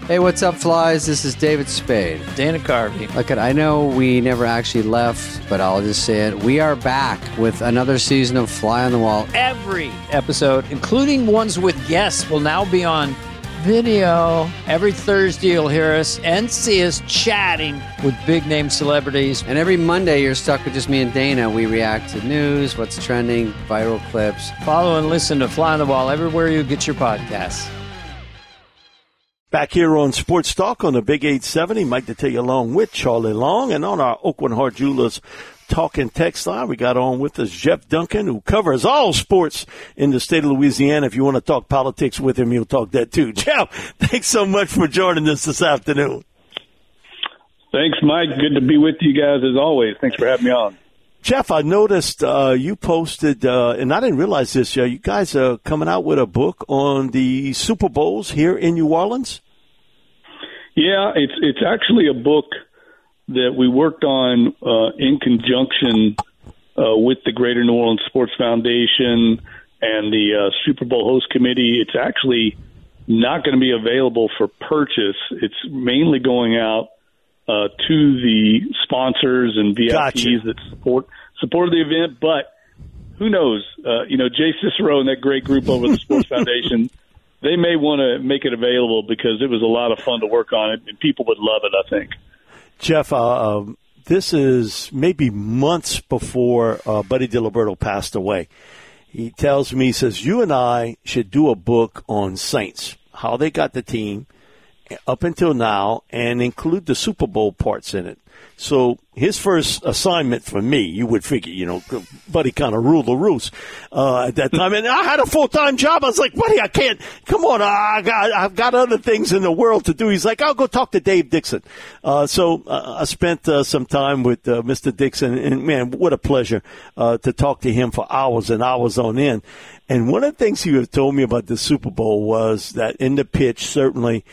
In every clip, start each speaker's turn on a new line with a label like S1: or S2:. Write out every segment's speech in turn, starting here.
S1: Hey, what's up, Flies? This is David Spade.
S2: Dana Carvey.
S1: Look, I know we never actually left, but I'll just say it. We are back with another season of Fly on the Wall.
S2: Every episode, including ones with guests, will now be on video. Every Thursday, you'll hear us and see us chatting with big-name celebrities.
S1: And every Monday, you're stuck with just me and Dana. We react to news, what's trending, viral clips.
S2: Follow and listen to Fly on the Wall everywhere you get your podcasts.
S3: Back here on Sports Talk on the Big 870, Mike Detillier along with Charlie Long. And on our Oakland Heart Jewelers Talking Text line, we got on with us Jeff Duncan, who covers all sports in the state of Louisiana. If you want to talk politics with him, he'll talk that too. Jeff, thanks so much for joining us this afternoon.
S4: Thanks, Mike. Good to be with you guys as always. Thanks for having me on.
S3: Jeff, I noticed you posted, and I didn't realize this, you guys are coming out with a book on the Super Bowls here in New Orleans?
S4: Yeah, it's actually a book that we worked on in conjunction with the Greater New Orleans Sports Foundation and the Super Bowl host committee. It's actually not going to be available for purchase. It's mainly going out to the sponsors and VIPs that support the event. But who knows? Jay Cicero and that great group over the Sports Foundation, they may want to make it available because it was a lot of fun to work on it, and people would love it, I think.
S3: Jeff, this is maybe months before Buddy DiLiberto passed away. He tells me, he says, you and I should do a book on Saints, how they got the team up until now, and include the Super Bowl parts in it. So his first assignment for me, you would figure, Buddy kind of ruled the roost at that time. And I had a full-time job. I was like, Buddy, I can't. Come on, I've got other things in the world to do. He's like, I'll go talk to Dave Dixon. So I spent some time with Mr. Dixon, and, man, what a pleasure to talk to him for hours and hours on end. And one of the things he told me about the Super Bowl was that in the pitch, certainly,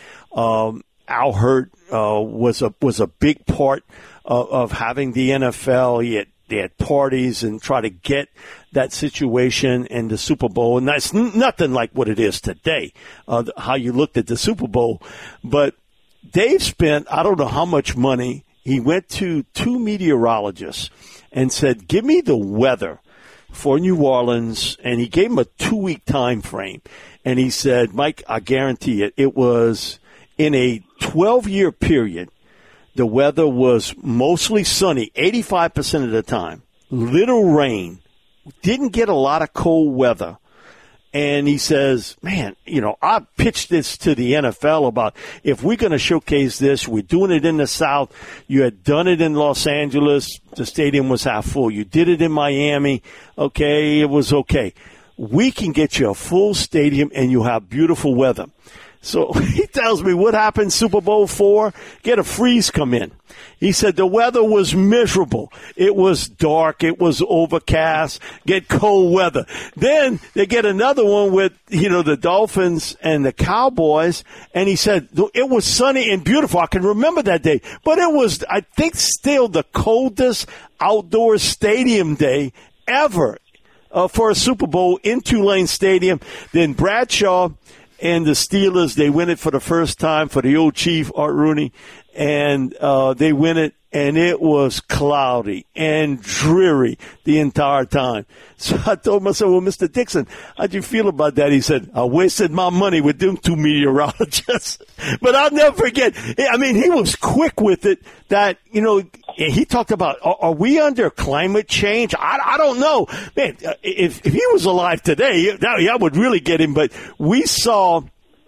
S3: Al Hurt was a big part of having the NFL. They had parties and try to get that situation in the Super Bowl. And that's nothing like what it is today, how you looked at the Super Bowl. But Dave spent, I don't know how much money. He went to 2 meteorologists and said, give me the weather for New Orleans. And he gave him a 2-week time frame. And he said, Mike, I guarantee it was in a 12-year period, the weather was mostly sunny, 85% of the time. Little rain. Didn't get a lot of cold weather. And he says, man, I pitched this to the NFL about if we're going to showcase this, we're doing it in the South. You had done it in Los Angeles. The stadium was half full. You did it in Miami. Okay, it was okay. We can get you a full stadium and you have beautiful weather. So he tells me what happened Super Bowl IV, get a freeze come in. He said the weather was miserable. It was dark. It was overcast, get cold weather. Then they get another one with, the Dolphins and the Cowboys. And he said it was sunny and beautiful. I can remember that day. But it was, I think, still the coldest outdoor stadium day ever for a Super Bowl in Tulane Stadium. Then Bradshaw and the Steelers, they win it for the first time for the old chief, Art Rooney, and they win it, and it was cloudy and dreary the entire time. So I told myself, well, Mr. Dixon, how'd you feel about that? He said, I wasted my money with them 2 meteorologists. But I'll never forget. I mean, he was quick with it that, he talked about, are we under climate change? I don't know. Man, if he was alive today, I would really get him. But we saw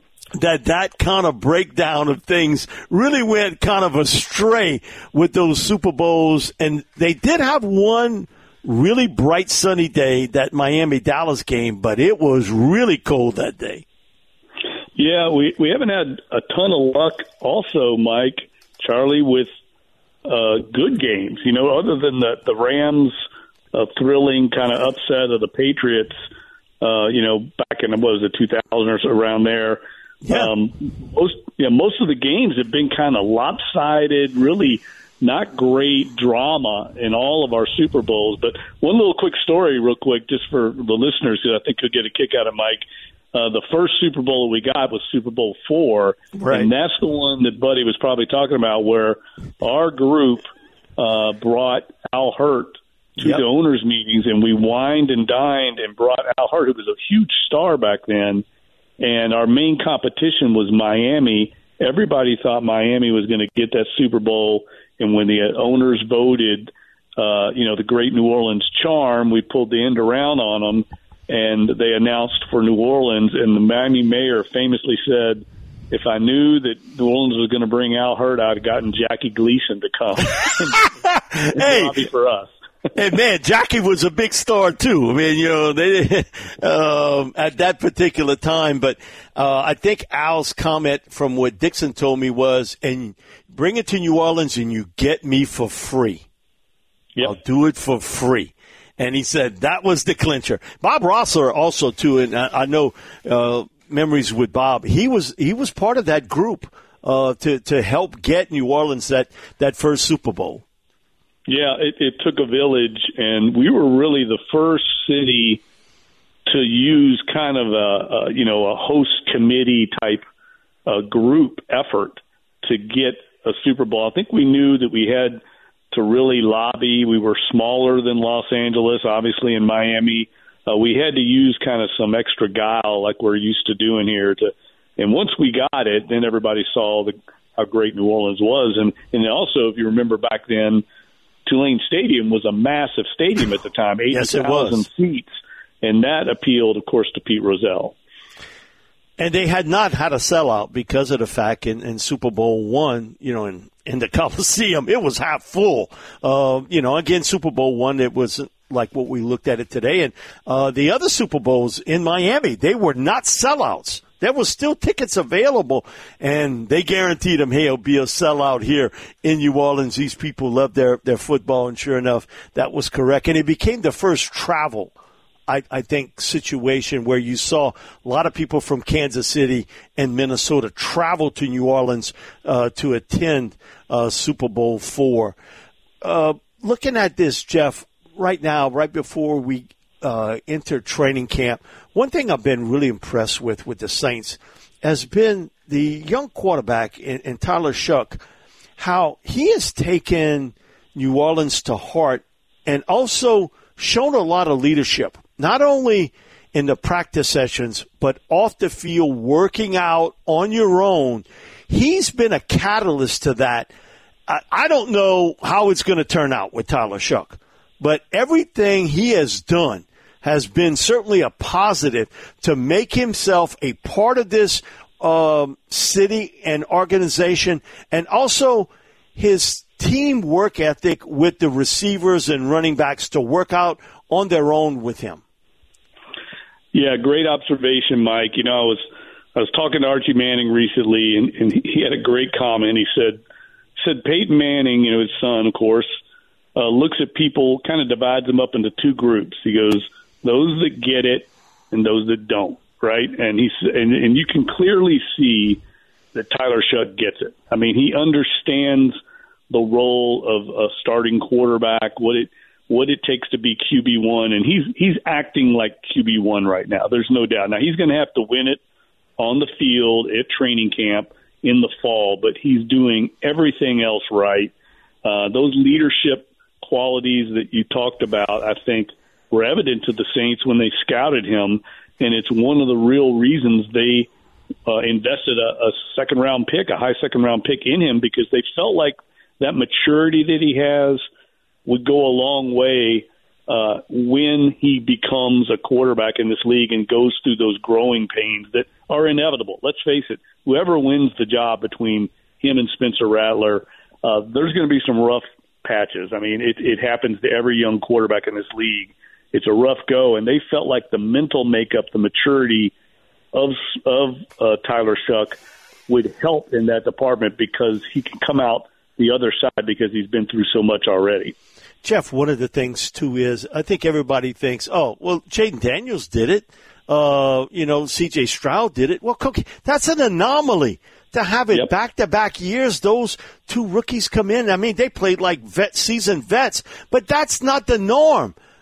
S3: that kind of breakdown of things really went kind of astray with those Super Bowls. And they did have one really bright sunny day, that Miami-Dallas game, but it was really cold that day.
S4: Yeah, we haven't had a ton of luck also, Mike, Charlie, with good games. Other than the Rams thrilling kind of upset of the Patriots, back in, 2000 or so, around there.
S3: Yeah.
S4: Most of the games have been kind of lopsided, really not great drama in all of our Super Bowls. But one little quick story real quick, just for the listeners who I think could get a kick out of Mike. The first Super Bowl that we got was Super Bowl IV,
S3: right.
S4: And that's the one that Buddy was probably talking about, where our group brought Al Hirt to the owners' meetings, and we wined and dined and brought Al Hirt, who was a huge star back then, and our main competition was Miami. Everybody thought Miami was going to get that Super Bowl, and when the owners voted, the great New Orleans charm, we pulled the end around on them, and they announced for New Orleans, and the Miami mayor famously said, if I knew that New Orleans was going to bring Al Hirt, I'd have gotten Jackie Gleason to come and lobby for us.
S3: Hey, man, Jackie was a big star, too. I mean, they at that particular time. But I think Al's comment from what Dixon told me was, and bring it to New Orleans and you get me for free. Yep. I'll do it for free. And he said that was the clincher. Bob Rossler also, too, and I know memories with Bob. He was part of that group to help get New Orleans that first Super Bowl.
S4: Yeah, it took a village, and we were really the first city to use kind of a host committee type group effort to get a Super Bowl. I think we knew that we had to really lobby. We were smaller than Los Angeles, obviously, in Miami. We had to use kind of some extra guile like we're used to doing here. And once we got it, then everybody saw how great New Orleans was. And also, if you remember back then, Tulane Stadium was a massive stadium at the time, 80,000 seats, and that appealed, of course, to Pete Rozelle.
S3: And they had not had a sellout because of the fact in Super Bowl I, in the Coliseum, it was half full. Again, Super Bowl I, it wasn't like what we looked at it today. And the other Super Bowls in Miami, they were not sellouts. There was still tickets available, and they guaranteed them, hey, it'll be a sellout here in New Orleans. These people love their football, and sure enough, that was correct. And it became the first travel, I think, situation where you saw a lot of people from Kansas City and Minnesota travel to New Orleans to attend Super Bowl IV. Looking at this, Jeff, right now, right before we enter training camp, one thing I've been really impressed with the Saints has been the young quarterback in Tyler Shough, how he has taken New Orleans to heart and also shown a lot of leadership, not only in the practice sessions, but off the field, working out on your own. He's been a catalyst to that. I don't know how it's going to turn out with Tyler Shough, but everything he has done has been certainly a positive to make himself a part of this city and organization, and also his team work ethic with the receivers and running backs to work out on their own with him.
S4: Yeah, great observation, Mike. I was talking to Archie Manning recently, and he had a great comment. He said Peyton Manning, his son, of course, looks at people, kind of divides them up into two groups. He goes, those that get it and those that don't, right? And and you can clearly see that Tyler Shough gets it. I mean, he understands the role of a starting quarterback, what it takes to be QB1, and he's acting like QB1 right now. There's no doubt. Now, he's going to have to win it on the field at training camp in the fall, but he's doing everything else right. Those leadership qualities that you talked about, I think, were evident to the Saints when they scouted him, and it's one of the real reasons they invested a second-round pick, a high second-round pick in him, because they felt like that maturity that he has would go a long way when he becomes a quarterback in this league and goes through those growing pains that are inevitable. Let's face it, whoever wins the job between him and Spencer Rattler, there's going to be some rough patches. I mean, it happens to every young quarterback in this league. It's a rough go, and they felt like the mental makeup, the maturity of Tyler Shough would help in that department because he can come out the other side because he's been through so much already.
S3: Jeff, one of the things, too, is I think everybody thinks, oh, well, Jaden Daniels did it. C.J. Stroud did it. Well, Cookie, that's an anomaly to have it back-to-back years. Those two rookies come in. I mean, they played like seasoned vets, but that's not the norm.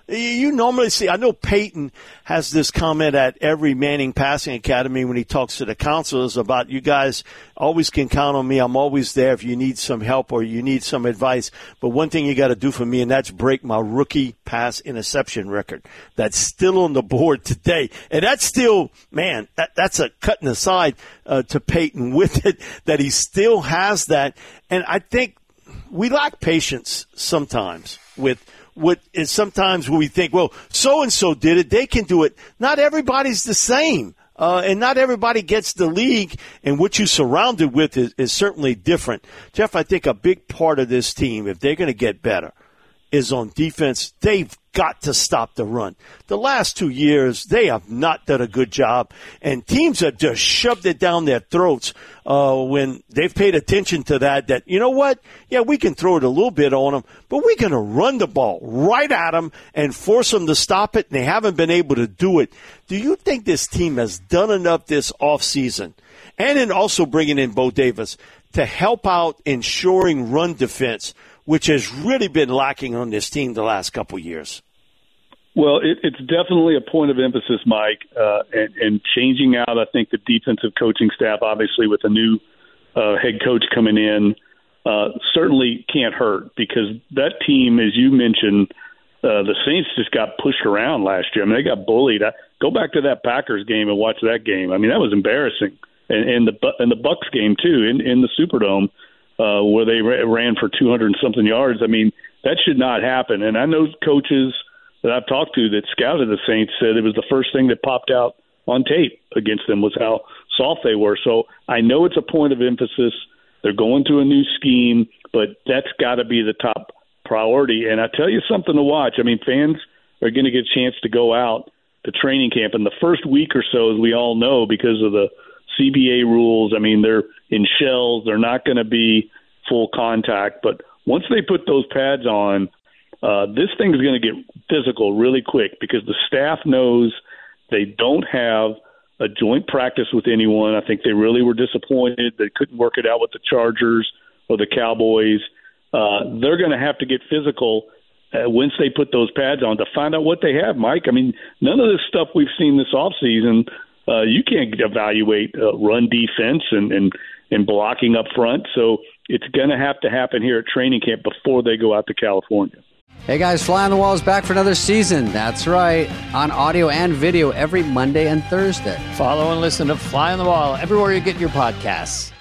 S3: You normally see, I know Peyton has this comment at every Manning Passing Academy when he talks to the counselors about, you guys always can count on me. I'm always there if you need some help or you need some advice. But one thing you got to do for me, and that's break my rookie pass interception record. That's still on the board today. And that's still, man, that's a cutting aside to Peyton with it, that he still has that. And I think we lack patience sometimes with what is sometimes we think, well, so-and-so did it, they can do it. Not everybody's the same, and not everybody gets the league, and what you're surrounded with is certainly different. Jeff, I think a big part of this team, if they're going to get better, is on defense. They've got to stop the run. The last 2 years, they have not done a good job, and teams have just shoved it down their throats when they've paid attention to that, you know what? Yeah, we can throw it a little bit on them, but we're going to run the ball right at them and force them to stop it, and they haven't been able to do it. Do you think this team has done enough this offseason, and in also bringing in Bo Davis, to help out ensuring run defense, which has really been lacking on this team the last couple years?
S4: Well, it's definitely a point of emphasis, Mike, and changing out, I think, the defensive coaching staff, obviously with a new head coach coming in, certainly can't hurt, because that team, as you mentioned, the Saints just got pushed around last year. I mean, they got bullied. Go back to that Packers game and watch that game. I mean, that was embarrassing. And the Bucks game, too, in the Superdome, where they ran for 200 and something yards. I mean, that should not happen. And I know coaches that I've talked to that scouted the Saints said it was the first thing that popped out on tape against them was how soft they were. So I know it's a point of emphasis. They're going to a new scheme, but that's got to be the top priority. And I tell you something to watch. I mean, fans are going to get a chance to go out to training camp. And the first week or so, as we all know, because of the CBA rules, I mean, they're in shells. They're not going to be full contact. But once they put those pads on, this thing is going to get physical really quick, because the staff knows they don't have a joint practice with anyone. I think they really were disappointed. They couldn't work it out with the Chargers or the Cowboys. They're going to have to get physical once they put those pads on to find out what they have, Mike. I mean, none of this stuff we've seen this offseason, you can't evaluate run defense and blocking up front. So it's going to happen here at training camp before they go out to California.
S1: Hey guys, Fly on the Wall is back for another season. That's right, on audio and video every Monday and Thursday.
S2: Follow and listen to Fly on the Wall everywhere you get your podcasts.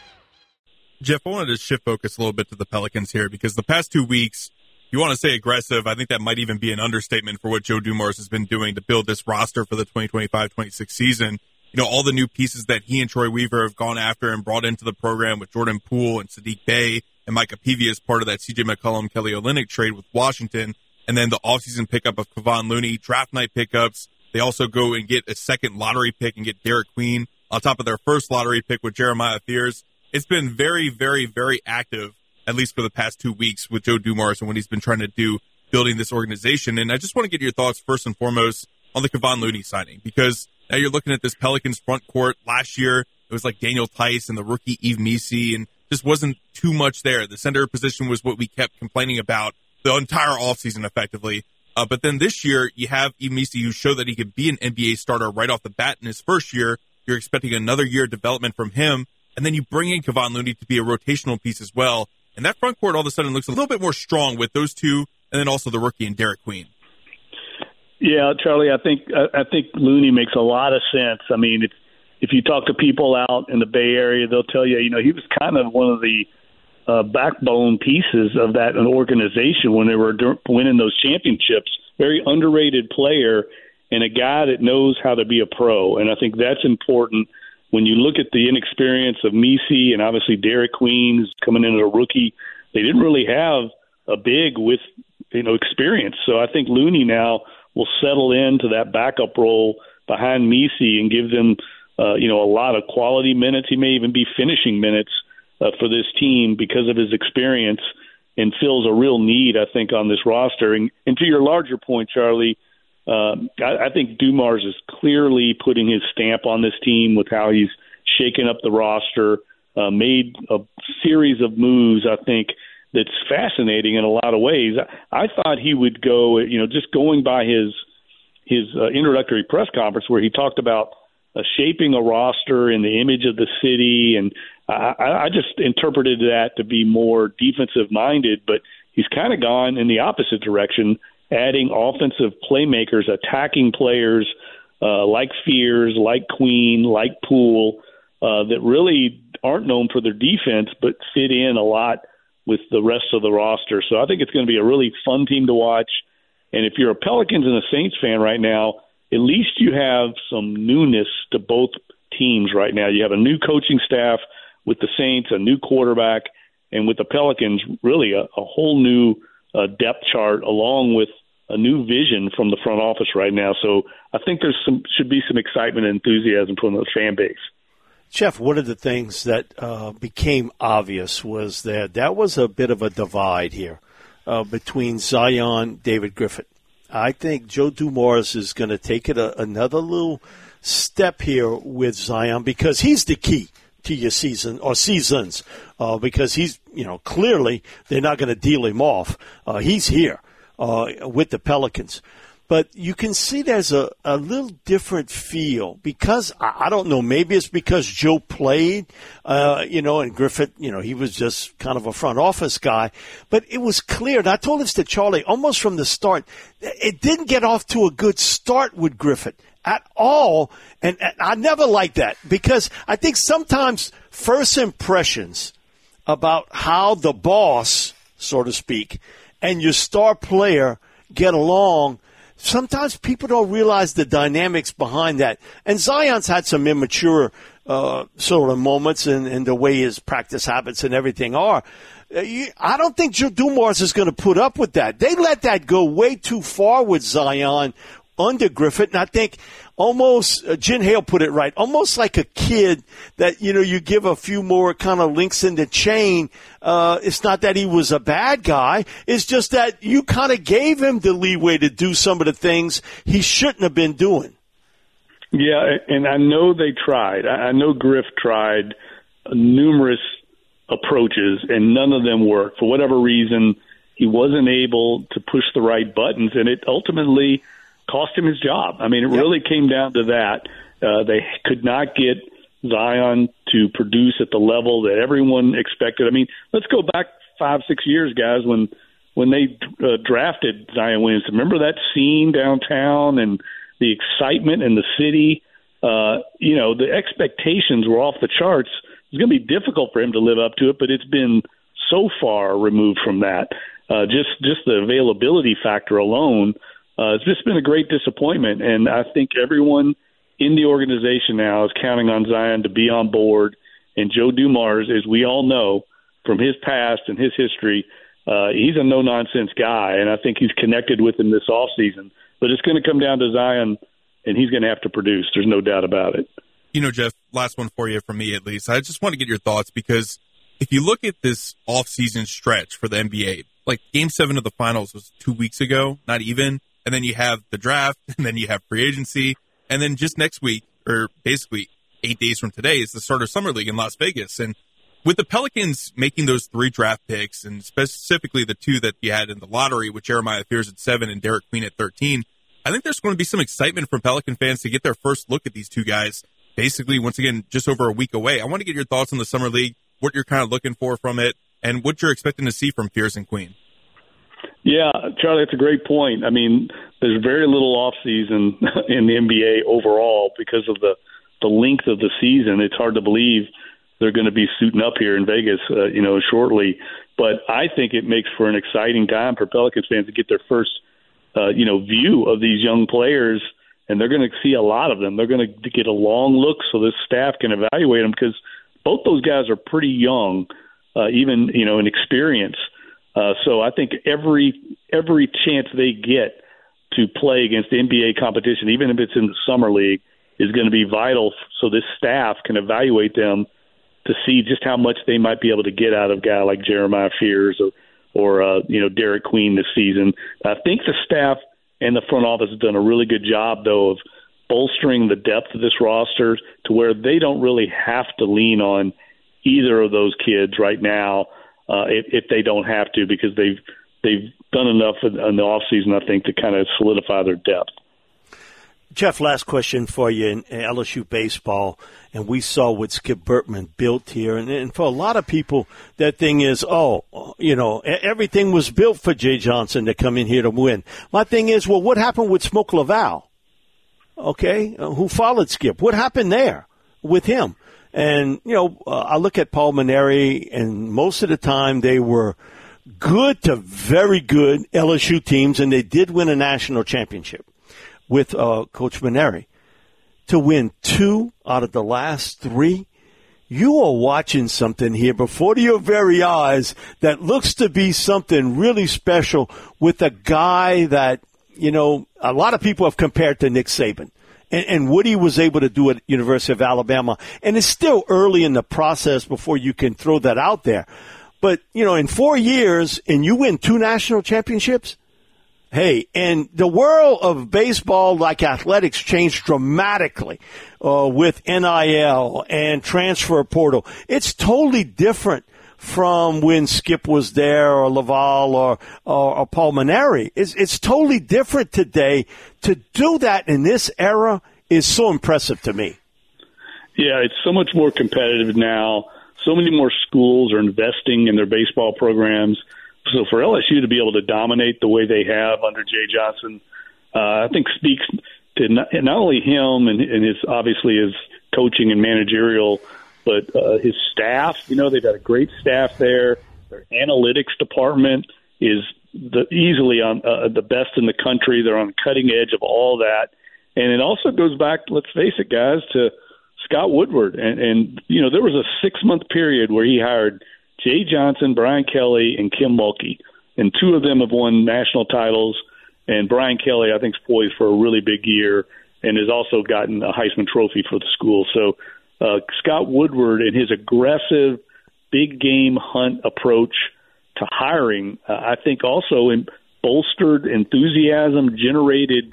S5: Jeff, I wanted to shift focus a little bit to the Pelicans here, because the past 2 weeks, you want to say aggressive, I think that might even be an understatement for what Joe Dumars has been doing to build this roster for the 2025-26 season. You know, all the new pieces that he and Troy Weaver have gone after and brought into the program with Jordan Poole and Sadiq Bey and Micah Peavy as part of that C.J. McCollum, Kelly Olynyk trade with Washington, and then the offseason pickup of Kevon Looney, draft night pickups. They also go and get a second lottery pick and get Derek Queen on top of their first lottery pick with Jeremiah Fears. It's been very, very, very active, at least for the past 2 weeks, with Joe Dumars and what he's been trying to do building this organization. And I just want to get your thoughts first and foremost on the Kevon Looney signing, because now you're looking at this Pelicans front court. Last year, it was like Daniel Tice and the rookie Yves Missi, and just wasn't too much there. The center position was what we kept complaining about the entire offseason effectively. But then this year, you have Yves Missi, who showed that he could be an NBA starter right off the bat in his first year. You're expecting another year of development from him. And then you bring in Kevon Looney to be a rotational piece as well. And that front court all of a sudden looks a little bit more strong with those two, and then also the rookie and Derek Queen.
S4: Yeah, Charlie, I think Looney makes a lot of sense. I mean, if you talk to people out in the Bay Area, they'll tell you, you know, he was kind of one of the backbone pieces of that organization when they were winning those championships. Very underrated player and a guy that knows how to be a pro. And I think that's important when you look at the inexperience of Missi and obviously Derek Queen, who's coming in as a rookie. They didn't really have a big with, you know, experience. So I think Looney now will settle into that backup role behind Missi and give them, you know, a lot of quality minutes. He may even be finishing minutes for this team because of his experience, and fills a real need, I think, on this roster. And to your larger point, Charlie, I think Dumars is clearly putting his stamp on this team with how he's shaken up the roster, made a series of moves, I think, that's fascinating in a lot of ways. I thought he would go, just going by his introductory press conference where he talked about shaping a roster in the image of the city, and I just interpreted that to be more defensive-minded, but he's kind of gone in the opposite direction, adding offensive playmakers, attacking players like Fears, like Queen, like Poole, that really aren't known for their defense but fit in a lot with the rest of the roster. So I think it's going to be a really fun team to watch. And if you're a Pelicans and a Saints fan right now, at least you have some newness to both teams right now. You have a new coaching staff with the Saints, a new quarterback, and with the Pelicans, really a whole new depth chart along with a new vision from the front office right now. So I think should be some excitement and enthusiasm from the fan base.
S3: Jeff, one of the things that became obvious was that was a bit of a divide here between Zion, David Griffin. I think Joe Dumars is going to take it another little step here with Zion because he's the key to your season or seasons because he's, clearly they're not going to deal him off. He's here with the Pelicans. But you can see there's a little different feel because, I don't know, maybe it's because Joe played, and Griffith, he was just kind of a front office guy. But it was clear, and I told this to Charlie almost from the start, it didn't get off to a good start with Griffith at all. And I never liked that because I think sometimes first impressions about how the boss, so to speak, and your star player get along, sometimes people don't realize the dynamics behind that. And Zion's had some immature sort of moments in the way his practice habits and everything are. I don't think Joe Dumars is going to put up with that. They let that go way too far with Zion under Griffith. And I think almost, Jen Hale put it right, almost like a kid that, you give a few more kind of links in the chain. It's not that he was a bad guy. It's just that you kind of gave him the leeway to do some of the things he shouldn't have been doing.
S4: Yeah, and I know they tried. I know Griff tried numerous approaches, and none of them worked. For whatever reason, he wasn't able to push the right buttons, and it ultimately cost him his job. I mean, it really came down to that. They could not get Zion to produce at the level that everyone expected. I mean, let's go back 5-6 years, guys, when they drafted Zion Williamson. Remember that scene downtown and the excitement in the city? The expectations were off the charts. It's going to be difficult for him to live up to it, but it's been so far removed from that. Just the availability factor alone, it's just been a great disappointment, and I think everyone in the organization now is counting on Zion to be on board. And Joe Dumars, as we all know from his past and his history, he's a no-nonsense guy, and I think he's connected with him this offseason. But it's going to come down to Zion, and he's going to have to produce. There's no doubt about it.
S5: Jeff, last one for you, from me at least. I just want to get your thoughts because if you look at this off-season stretch for the NBA, like Game 7 of the Finals was 2 weeks ago, not even. And then you have the draft, and then you have free agency. And then just next week, or basically 8 days from today, is the start of Summer League in Las Vegas. And with the Pelicans making those 3 draft picks, and specifically the 2 that you had in the lottery with Jeremiah Fears at 7 and Derek Queen at 13, I think there's going to be some excitement from Pelican fans to get their first look at these 2 guys, basically, once again, just over a week away. I want to get your thoughts on the Summer League, what you're kind of looking for from it, and what you're expecting to see from Fears and Queen.
S4: Yeah, Charlie, that's a great point. I mean, there's very little off-season in the NBA overall because of the length of the season. It's hard to believe they're going to be suiting up here in Vegas, shortly. But I think it makes for an exciting time for Pelicans fans to get their first, view of these young players, and they're going to see a lot of them. They're going to get a long look so this staff can evaluate them because both those guys are pretty young, even, in experience. So I think every chance they get to play against the NBA competition, even if it's in the Summer League, is going to be vital so this staff can evaluate them to see just how much they might be able to get out of a guy like Jeremiah Fears or Derek Queen this season. I think the staff and the front office has done a really good job, though, of bolstering the depth of this roster to where they don't really have to lean on either of those kids right now. if they don't have to, because they've done enough in the offseason, I think, to kind of solidify their depth.
S3: Jeff, last question for you in LSU baseball, and we saw what Skip Bertman built here. And for a lot of people, that thing is, everything was built for Jay Johnson to come in here to win. My thing is, well, what happened with Smoke Laval? Okay, who followed Skip? What happened there with him? And, I look at Paul Mainieri, and most of the time they were good to very good LSU teams, and they did win a national championship with Coach Mainieri. To win 2 out of the last 3, you are watching something here before your very eyes that looks to be something really special with a guy that, a lot of people have compared to Nick Saban. And what he was able to do at University of Alabama. And it's still early in the process before you can throw that out there. But, in 4 years, and you win 2 national championships, hey, and the world of baseball, like athletics, changed dramatically with NIL and transfer portal. It's totally different from when Skip was there, or Laval, or Paul Mainieri. It's totally different today. To do that in this era is so impressive to me.
S4: Yeah, it's so much more competitive now. So many more schools are investing in their baseball programs. So for LSU to be able to dominate the way they have under Jay Johnson, I think speaks to not only him and his coaching and managerial, but his staff. They've got a great staff there. Their analytics department is easily on the best in the country. They're on the cutting edge of all that. And it also goes back, let's face it, guys, to Scott Woodward. And there was a 6-month period where he hired Jay Johnson, Brian Kelly, and Kim Mulkey. And 2 of them have won national titles. And Brian Kelly, I think, is poised for a really big year and has also gotten a Heisman Trophy for the school. So Scott Woodward and his aggressive big game hunt approach to hiring, I think also bolstered enthusiasm, generated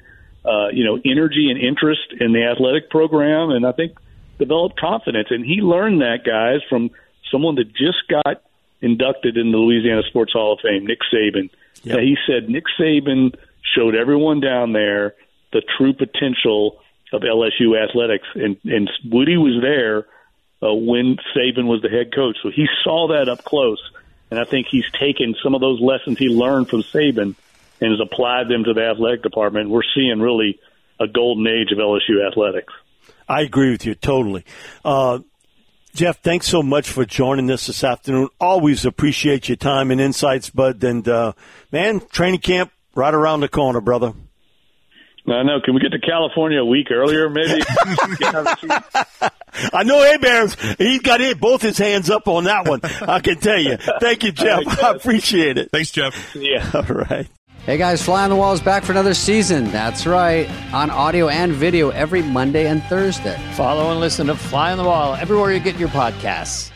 S4: energy and interest in the athletic program, and I think developed confidence. And he learned that, guys, from someone that just got inducted in the Louisiana Sports Hall of Fame, Nick Saban.
S3: Yep.
S4: He said Nick Saban showed everyone down there the true potential of LSU athletics, and Woody was there when Saban was the head coach. So he saw that up close, and I think he's taken some of those lessons he learned from Saban and has applied them to the athletic department. We're seeing really a golden age of LSU athletics.
S3: I agree with you totally. Jeff, thanks so much for joining us this afternoon. Always appreciate your time and insights, bud. And, man, training camp right around the corner, brother.
S4: I know. Can we get to California a week earlier, maybe?
S3: I know Heber's. He's got both his hands up on that one, I can tell you. Thank you, Jeff. Right, I appreciate it.
S5: Thanks, Jeff.
S4: Yeah.
S3: All right.
S1: Hey guys, Fly on the Wall is back for another season. That's right. On audio and video every Monday and Thursday.
S2: Follow and listen to Fly on the Wall everywhere you get your podcasts.